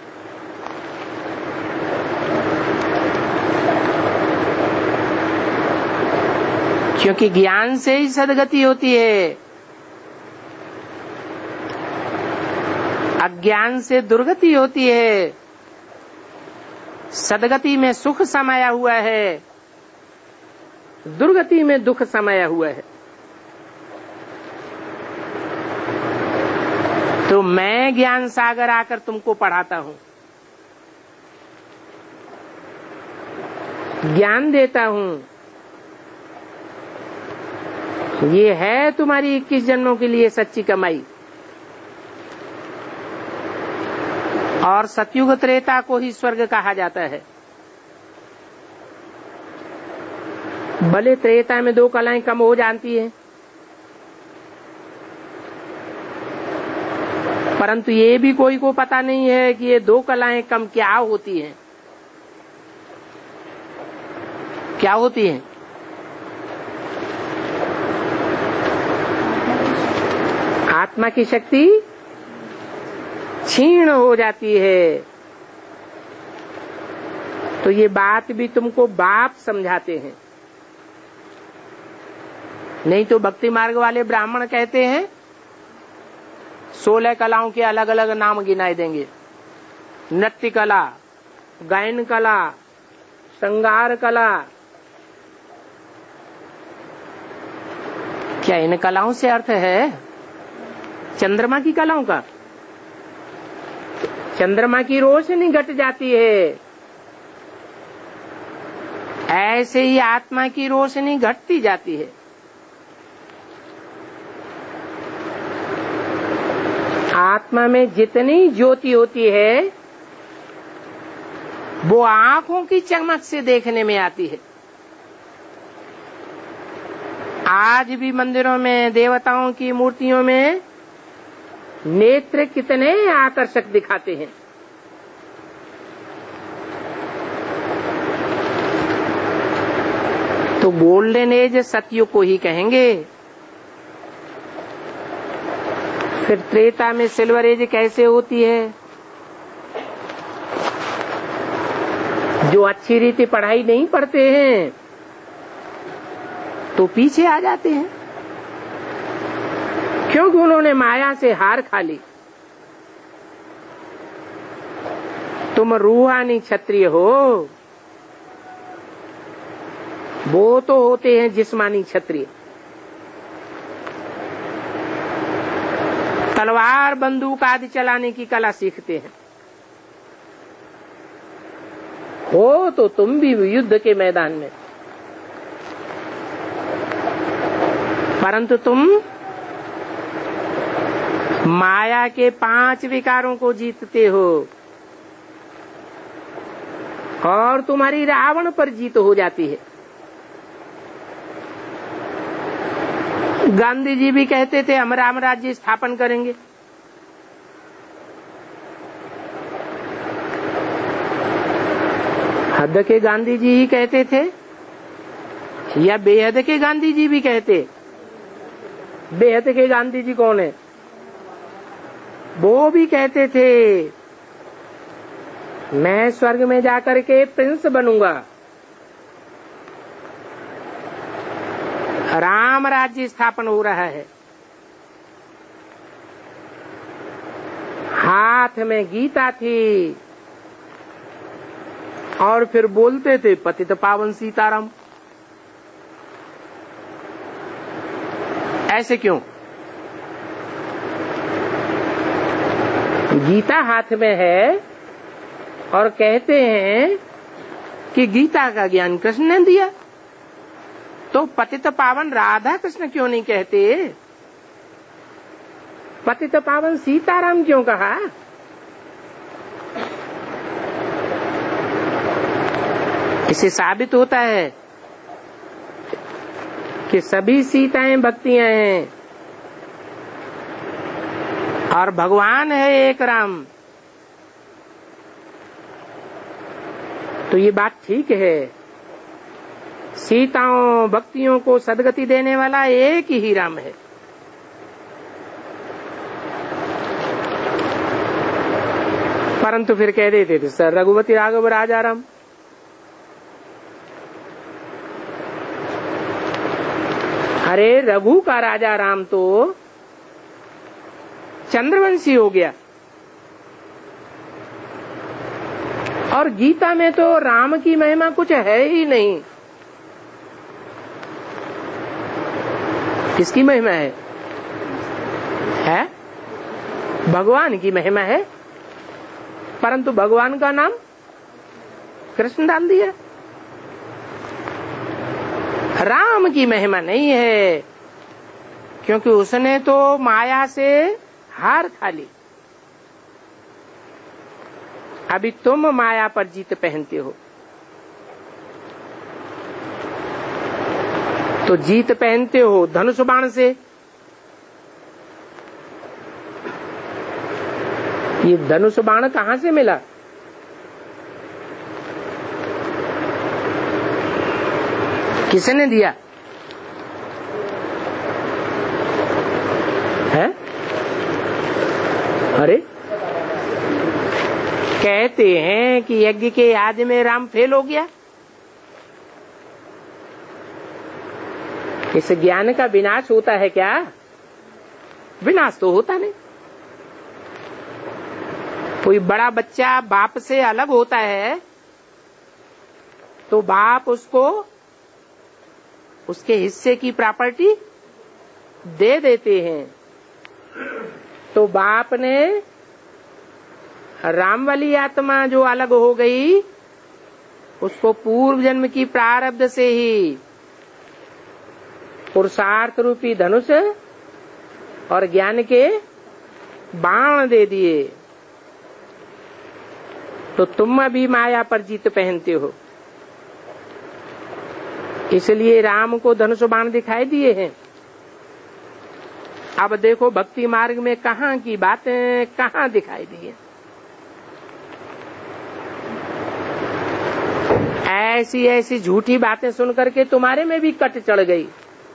क्योंकि ज्ञान से ही सद्गति होती है, अज्ञान से दुर्गति होती है। सद्गति में सुख समाया हुआ है, दुर्गति में दुख समाया हुआ है। तो मैं ज्ञान सागर आकर तुमको पढ़ाता हूँ, ज्ञान देता हूँ। ये है तुम्हारी 21 जन्मों के लिए सच्ची कमाई। और सतयुग त्रेता को ही स्वर्ग कहा जाता है। भले त्रेता में 2 कलाएं कम हो जाती हैं, परंतु ये भी कोई को पता नहीं है कि ये 2 कलाएं कम क्या होती हैं। क्या होती हैं? आत्मा की शक्ति क्षीण हो जाती है। तो ये बात भी तुमको बाप समझाते हैं। नहीं तो भक्ति मार्ग वाले ब्राह्मण कहते हैं 16 कलाओं के अलग अलग नाम गिनाए देंगे। नृत्य कला, गायन कला, श्रृंगार कला। क्या इन कलाओं से अर्थ है चंद्रमा की कलाओं का? चंद्रमा की रोशनी घट जाती है, ऐसे ही आत्मा की रोशनी घटती जाती है। आत्मा में जितनी ज्योति होती है वो आंखों की चमक से देखने में आती है। आज भी मंदिरों में देवताओं की मूर्तियों में नेत्र कितने आकर्षक दिखाते हैं। तो गोल्डन एज सतयुग को ही कहेंगे। फिर त्रेता में सिल्वर एज कैसे होती है? जो अच्छी रीति पढ़ाई नहीं पढ़ते हैं तो पीछे आ जाते हैं, क्योंकि उन्होंने माया से हार खा ली। तुम रूहानी क्षत्रिय हो, वो तो होते हैं जिस्मानी क्षत्रिय। तलवार बंदूक आदि चलाने की कला सीखते हैं। हो तो तुम भी युद्ध के मैदान में, परंतु तुम माया के 5 विकारों को जीतते हो और तुम्हारी रावण पर जीत हो जाती है। गांधी जी भी कहते थे हम राम राज्य स्थापन करेंगे। हद के गांधी जी ही कहते थे या बेहद के गांधी जी भी कहते? बेहद के गांधी जी कौन है? वो भी कहते थे मैं स्वर्ग में जाकर के प्रिंस बनूंगा, राम राज्य स्थापन हो रहा है। हाथ में गीता थी और फिर बोलते थे पतित पावन सीताराम। ऐसे क्यों? गीता हाथ में है और कहते हैं कि गीता का ज्ञान कृष्ण ने दिया, तो पतित पावन राधा कृष्ण क्यों नहीं कहते? पतित पावन सीताराम क्यों कहा? इससे साबित होता है कि सभी सीताएं भक्तियां हैं और भगवान है एक राम। तो ये बात ठीक है, सीताओं भक्तियों को सदगति देने वाला एक ही राम है। परंतु फिर कह देते थे सर रघुपति राघव राजा राम। अरे रघु का राजा राम तो चंद्रवंशी हो गया, और गीता में तो राम की महिमा कुछ है ही नहीं। किसकी महिमा है? भगवान की महिमा है, परंतु भगवान का नाम कृष्ण डाल दिया। राम की महिमा नहीं है, क्योंकि उसने तो माया से हार खा ली। अभी तुम माया पर जीत पहनते हो, तो जीत पहनते हो धनुष बाण से। ये धनुष बाण कहां से मिला? किसने दिया है? अरे कहते हैं कि यज्ञ के याद में राम फेल हो गया। इस ज्ञान का विनाश होता है क्या? विनाश तो होता नहीं। कोई बड़ा बच्चा बाप से अलग होता है तो बाप उसको उसके हिस्से की प्रॉपर्टी दे देते हैं। तो बाप ने राम वाली आत्मा जो अलग हो गई उसको पूर्व जन्म की प्रारब्ध से ही पुरुषार्थ रूपी धनुष और ज्ञान के बाण दे दिए। तो तुम अभी माया पर जीत पहनते हो। इसलिए राम को धनुष बाण दिखाई दिए हैं। अब देखो भक्ति मार्ग में कहाँ की बातें कहाँ दिखाई दी है। ऐसी ऐसी झूठी बातें सुन करके तुम्हारे में भी कट चढ़ गई।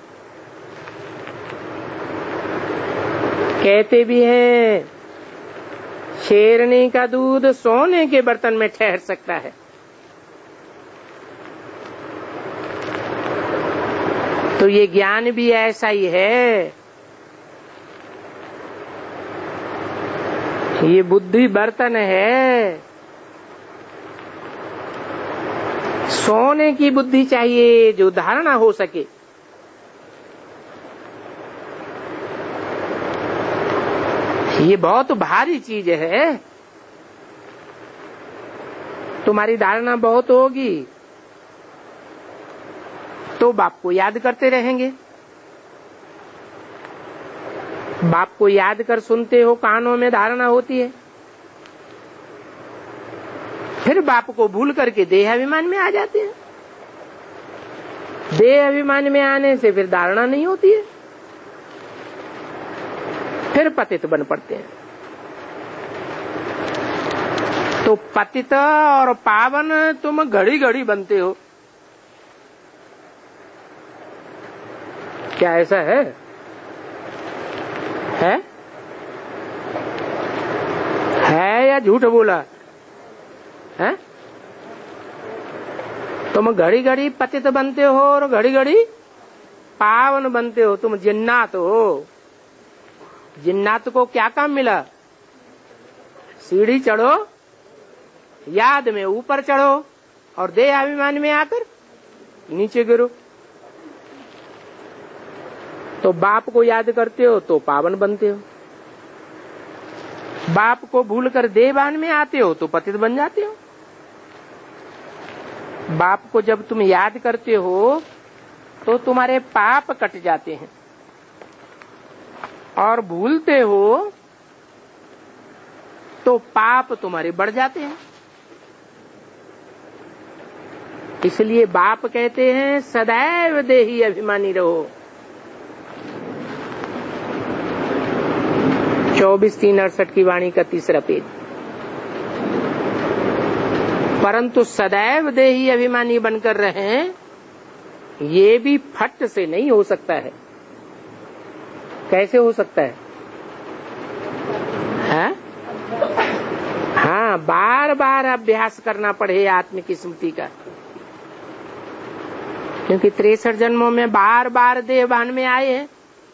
कहते भी हैं शेरनी का दूध सोने के बर्तन में ठहर सकता है। तो ये ज्ञान भी ऐसा ही है। ये बुद्धि बर्तन है। सोने की बुद्धि चाहिए जो धारणा हो सके। ये बहुत भारी चीज है। तुम्हारी धारणा बहुत होगी तो बाप को याद करते रहेंगे। बाप को याद कर सुनते हो, कानों में धारणा होती है। फिर बाप को भूल करके देह अभिमान में आ जाते हैं। देह अभिमान में आने से फिर धारणा नहीं होती है, फिर पतित बन पड़ते हैं। तो पतित और पावन तुम घड़ी घड़ी बनते हो। क्या ऐसा है? है या झूठ बोला है? तुम घड़ी घड़ी पतित बनते हो और घड़ी घड़ी पावन बनते हो। तुम जिन्नात हो। जिन्नात को क्या काम मिला? सीढ़ी चढ़ो, याद में ऊपर चढ़ो और देह अभिमान में आकर नीचे गिरो। तो बाप को याद करते हो तो पावन बनते हो। बाप को भूलकर देहभान में आते हो तो पतित बन जाते हो। बाप को जब तुम याद करते हो तो तुम्हारे पाप कट जाते हैं, और भूलते हो तो पाप तुम्हारे बढ़ जाते हैं। इसलिए बाप कहते हैं सदैव देही अभिमानी रहो। 24-368 की वाणी का 3रा पेज। परंतु सदैव देही अभिमानी बनकर रहें, ये भी फट से नहीं हो सकता है। कैसे हो सकता है? हाँ, बार बार अभ्यास करना पड़े आत्म की स्मृति का। क्योंकि 63 जन्मों में बार बार देहभान में आए हैं।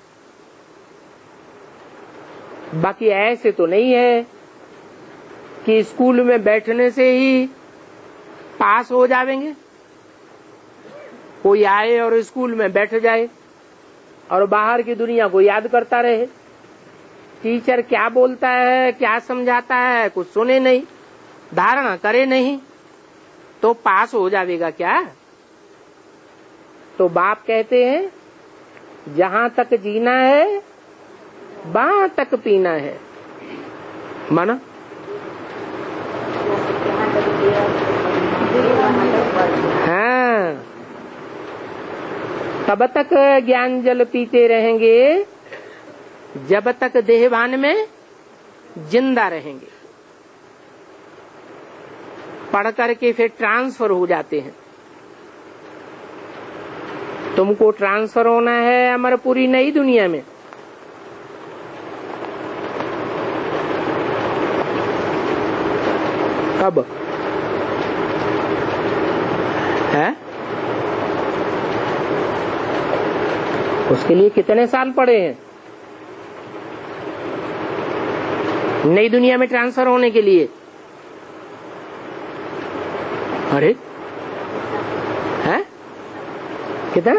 बाकी ऐसे तो नहीं है कि स्कूल में बैठने से ही पास हो जाएंगे। कोई आए और स्कूल में बैठ जाए और बाहर की दुनिया को याद करता रहे। टीचर क्या बोलता है, क्या समझाता है, कुछ सुने नहीं, धारणा करे नहीं, तो पास हो जाएगा क्या? तो बाप कहते हैं जहां तक जीना है वहां तक पीना है। माना हाँ, तब तक ज्ञान जल पीते रहेंगे जब तक देहभान में जिंदा रहेंगे। पढ़ करके फिर ट्रांसफर हो जाते हैं। तुमको ट्रांसफर होना है अमरपुरी नई दुनिया में। कब है? उसके लिए कितने साल पड़े हैं नई दुनिया में ट्रांसफर होने के लिए? अरे है कितना?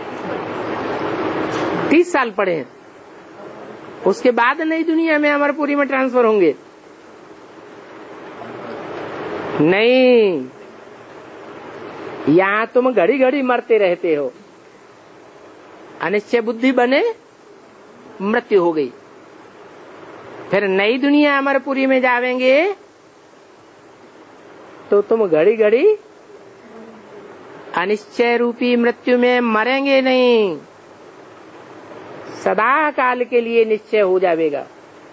30 साल पड़े हैं। उसके बाद नई दुनिया में अमरपुरी में ट्रांसफर होंगे? नहीं, यहां तुम घड़ी घड़ी मरते रहते हो। अनिश्चय बुद्धि बने, मृत्यु हो गई। फिर नई दुनिया अमरपुरी में जावेंगे तो तुम घड़ी घड़ी अनिश्चय रूपी मृत्यु में मरेंगे नहीं, सदा काल के लिए निश्चय हो जाएगा।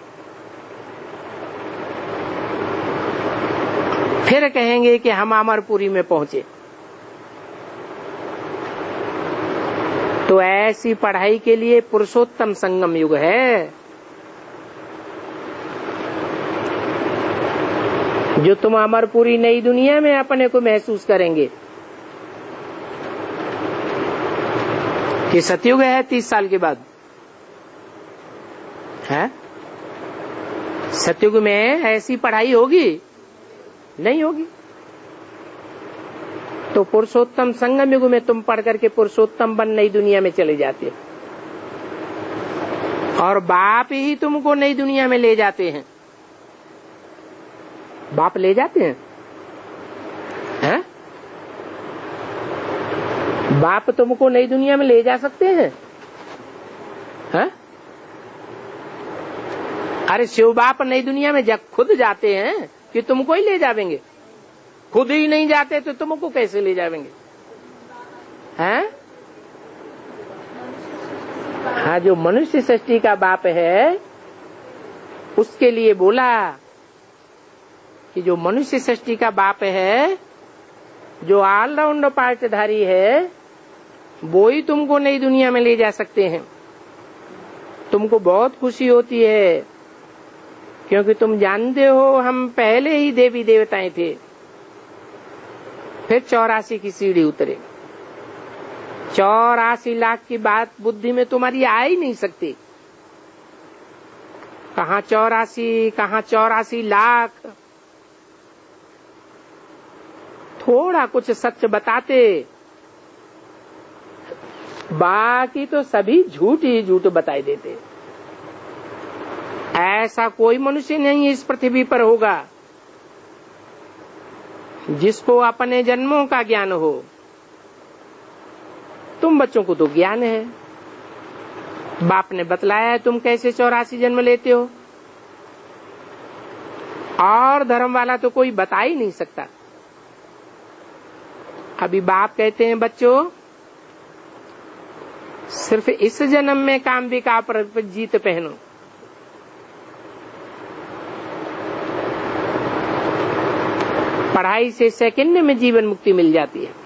फिर कहेंगे कि हम अमरपुरी में पहुंचे। तो ऐसी पढ़ाई के लिए पुरुषोत्तम संगम युग है, जो तुम अमरपुरी नई दुनिया में अपने को महसूस करेंगे। कि सतयुग है 30 साल के बाद है, सतयुग में ऐसी पढ़ाई होगी नहीं होगी। तो पुरुषोत्तम संगम युग में तुम पढ़ करके पुरुषोत्तम बन नई दुनिया में चले जाते हो, और बाप ही तुमको नई दुनिया में ले जाते हैं। बाप ले जाते हैं, हैं? बाप तुमको नई दुनिया में ले जा सकते हैं, हैं? अरे शिव बाप नई दुनिया में खुद जाते हैं कि तुमको ही ले जावेंगे? खुद ही नहीं जाते तो तुमको कैसे ले जावेंगे? हैं? हाँ, जो मनुष्य सृष्टि का बाप है उसके लिए बोला कि जो मनुष्य सृष्टि का बाप है, जो ऑलराउंड पार्टधारी है, वो ही तुमको नई दुनिया में ले जा सकते हैं। तुमको बहुत खुशी होती है, क्योंकि तुम जानते हो हम पहले ही देवी देवताएं थे, फिर 84 की सीढ़ी उतरे। 84 लाख की बात बुद्धि में तुम्हारी आ ही नहीं सकती। कहाँ 84, कहाँ 84 लाख। थोड़ा कुछ सच बताते, बाकी तो सभी झूठ ही झूठ बताई देते। ऐसा कोई मनुष्य नहीं इस पृथ्वी पर होगा जिसको अपने जन्मों का ज्ञान हो। तुम बच्चों को तो ज्ञान है, बाप ने बतलाया है तुम कैसे 84 जन्म लेते हो, और धर्म वाला तो कोई बता ही नहीं सकता। अभी बाप कहते हैं बच्चों, सिर्फ इस जन्म में काम विकार पर जीत पहनो। पढ़ाई से सेकंड में जीवन मुक्ति मिल जाती है।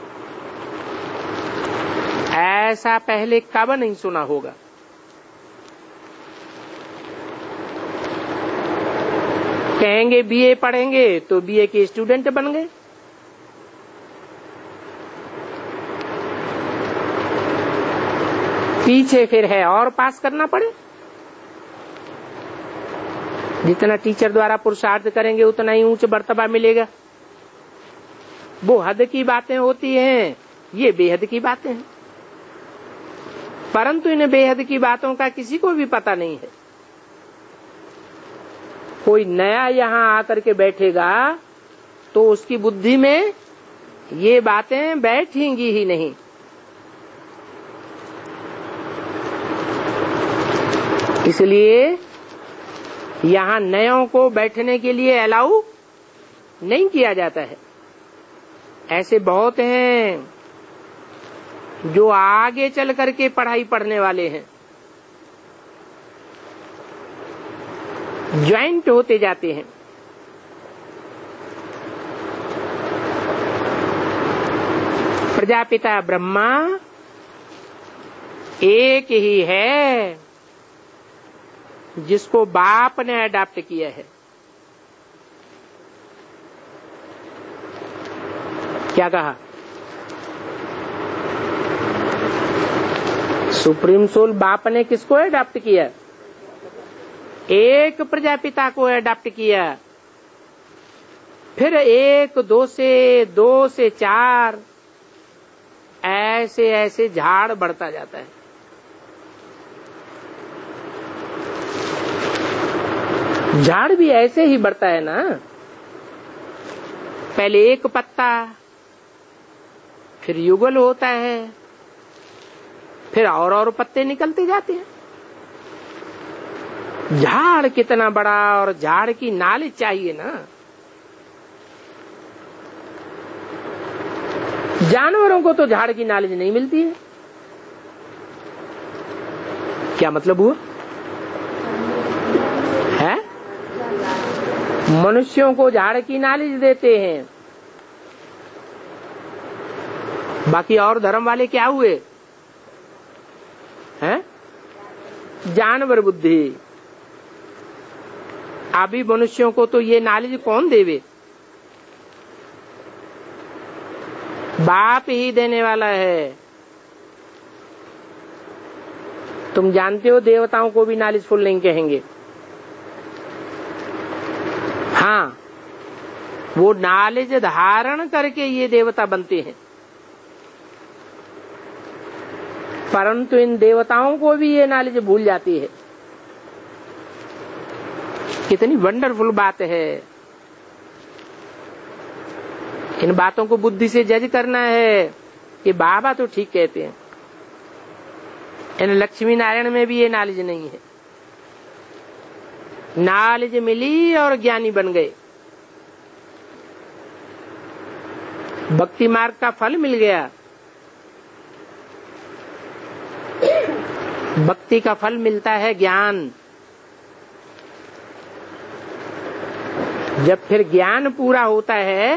ऐसा पहले कब नहीं सुना होगा। कहेंगे बीए पढ़ेंगे तो बीए के स्टूडेंट बन गए। पीछे फिर है और पास करना पड़े। जितना टीचर द्वारा पुरुषार्थ करेंगे उतना ही ऊंच मर्तबा मिलेगा। वो हद की बातें होती हैं, ये बेहद की बातें हैं। परंतु इन बेहद की बातों का किसी को भी पता नहीं है। कोई नया यहाँ आकर के बैठेगा तो उसकी बुद्धि में ये बातें बैठेंगी ही नहीं। इसलिए यहाँ नयों को बैठने के लिए अलाउ नहीं किया जाता है। ऐसे बहुत हैं जो आगे चल करके पढ़ाई पढ़ने वाले हैं, ज्वाइंट होते जाते हैं। प्रजापिता ब्रह्मा एक ही है जिसको बाप ने अडॉप्ट किया है। क्या कहा? सुप्रीम सोल बाप ने किसको अडॉप्ट किया? एक प्रजापिता को अडॉप्ट किया। फिर 1, 2 से 4 ऐसे ऐसे झाड़ बढ़ता जाता है। झाड़ भी ऐसे ही बढ़ता है ना। पहले एक पत्ता, फिर युगल होता है, फिर और पत्ते निकलते जाते हैं। झाड़ कितना बड़ा, और झाड़ की नाल चाहिए ना। जानवरों को तो झाड़ की नॉलेज नहीं मिलती है। क्या मतलब हुआ है? मनुष्यों को झाड़ की नॉलेज देते हैं, बाकी और धर्म वाले क्या हुए हैं? जानवर बुद्धि। अभी मनुष्यों को तो ये नॉलेज कौन देवे? बाप ही देने वाला है। तुम जानते हो देवताओं को भी नॉलेजफुल नहीं कहेंगे। हाँ, वो नॉलेज धारण करके ये देवता बनते हैं, परंतु इन देवताओं को भी ये नॉलेज भूल जाती है। कितनी वंडरफुल बात है। इन बातों को बुद्धि से जज करना है कि बाबा तो ठीक कहते हैं। इन लक्ष्मी नारायण में भी ये नॉलेज नहीं है। नॉलेज मिली और ज्ञानी बन गए, भक्ति मार्ग का फल मिल गया। भक्ति का फल मिलता है ज्ञान। जब फिर ज्ञान पूरा होता है,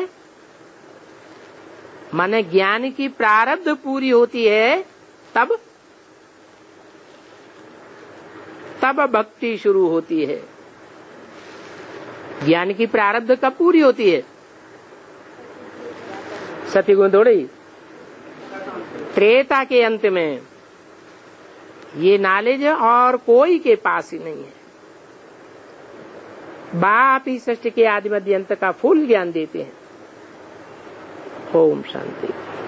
माने ज्ञान की प्रारब्ध पूरी होती है, तब भक्ति शुरू होती है। ज्ञान की प्रारब्ध कब पूरी होती है? सतयुग थोड़ी, त्रेता के अंत में। ये नॉलेज और कोई के पास ही नहीं है। बाप ही सृष्टि के आदि मध्य अंत का फुल ज्ञान देते हैं। ओम शांति।